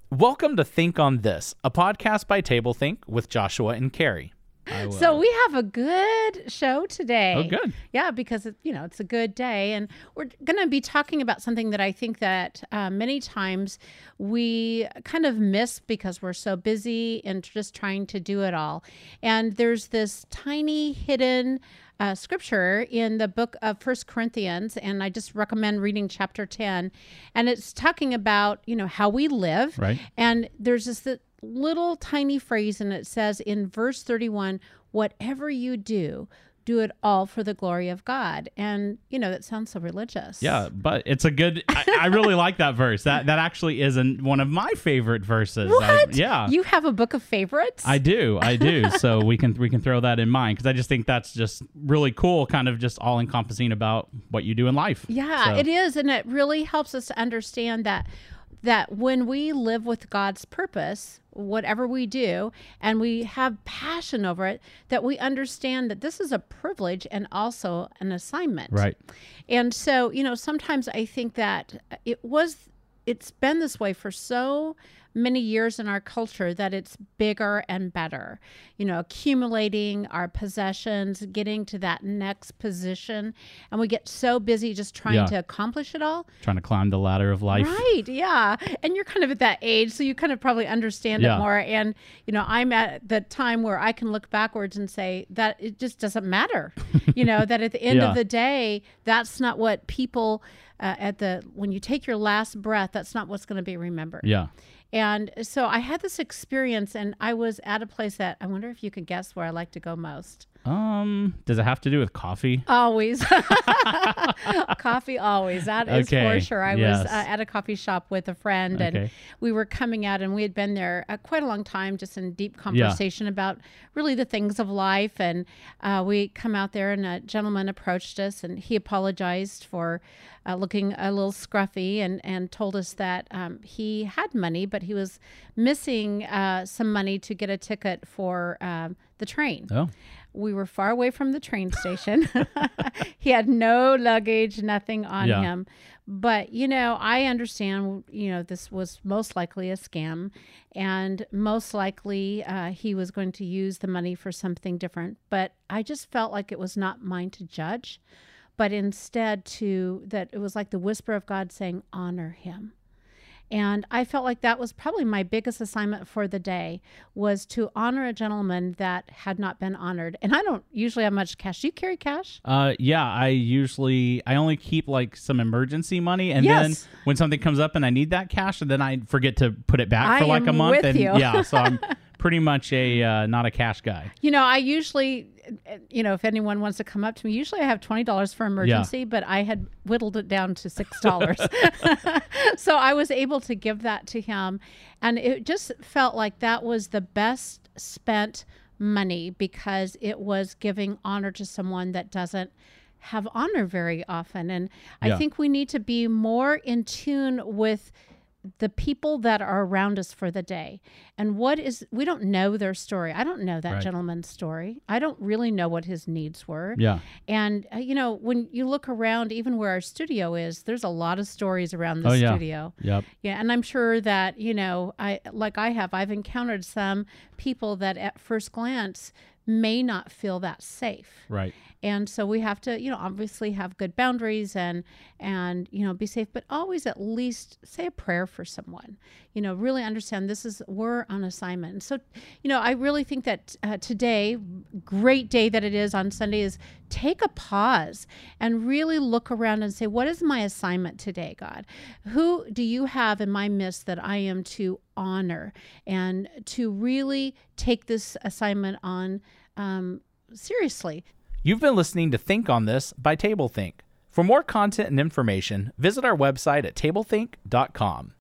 Welcome to Think on This, a podcast by TableThink with Joshua and Carrie. So we have a good show today. Oh, good. Yeah, because it's a good day, and we're going to be talking about something that I think that many times we kind of miss because we're so busy and just trying to do it all. And there's this tiny hidden scripture in the book of 1 Corinthians, and I just recommend reading chapter 10. And it's talking about, how we live. Right. And there's this little tiny phrase, and it says in verse 31, whatever you do it all for the glory of God. And, that sounds so religious. Yeah, but it's a good, I really like that verse. That actually is one of my favorite verses. What? Yeah. You have a book of favorites? I do. So we can throw that in mind, because I just think that's just really cool, kind of just all encompassing about what you do in life. Yeah, It is. And it really helps us to understand that when we live with God's purpose, whatever we do, and we have passion over it, that we understand that this is a privilege and also an assignment. Right. And so, sometimes I think that it's been this way for so many years in our culture that it's bigger and better, accumulating our possessions, getting to that next position. And we get so busy just trying to accomplish it all. Trying to climb the ladder of life. Right. Yeah. And you're kind of at that age, so you kind of probably understand it more. And, I'm at the time where I can look backwards and say that it just doesn't matter, that at the end of the day, that's not what people when you take your last breath, that's not what's going to be remembered. Yeah. And so I had this experience, and I was at a place that I wonder if you could guess where I like to go most. Does it have to do with coffee? Always. Coffee, always. That is for sure. I was at a coffee shop with a friend, and we were coming out, and we had been there quite a long time, just in deep conversation about really the things of life. And we come out there, and a gentleman approached us, and he apologized for looking a little scruffy, and told us that he had money, but he was missing some money to get a ticket for the train. Oh. We were far away from the train station. He had no luggage, nothing on him. But, I understand, this was most likely a scam, and most likely he was going to use the money for something different. But I just felt like it was not mine to judge, but instead that it was like the whisper of God saying, honor him. And I felt like that was probably my biggest assignment for the day, was to honor a gentleman that had not been honored. And I don't usually have much cash. Do you carry cash? Yeah, I only keep like some emergency money, and then when something comes up and I need that cash, and then I forget to put it back for like a month. With you. Yeah, so I'm pretty much not a cash guy. I usually, if anyone wants to come up to me, usually I have $20 for emergency, but I had whittled it down to $6. So I was able to give that to him. And it just felt like that was the best spent money, because it was giving honor to someone that doesn't have honor very often. And I think we need to be more in tune with the people that are around us for the day. And we don't know their story. I don't know that gentleman's story. I don't really know what his needs were. Yeah. And, when you look around, even where our studio is, there's a lot of stories around the studio. Yep. Yeah. And I'm sure that, I've encountered some people that at first glance may not feel that safe. Right. And so we have to, obviously have good boundaries and be safe, but always at least say a prayer for someone, really understand we're on assignment. And so, I really think that today, great day that it is on Sunday, is take a pause and really look around and say, what is my assignment today, God? Who do you have in my midst that I am to honor, and to really take this assignment on seriously? You've been listening to Think on This by TableThink. For more content and information, visit our website at tablethink.com.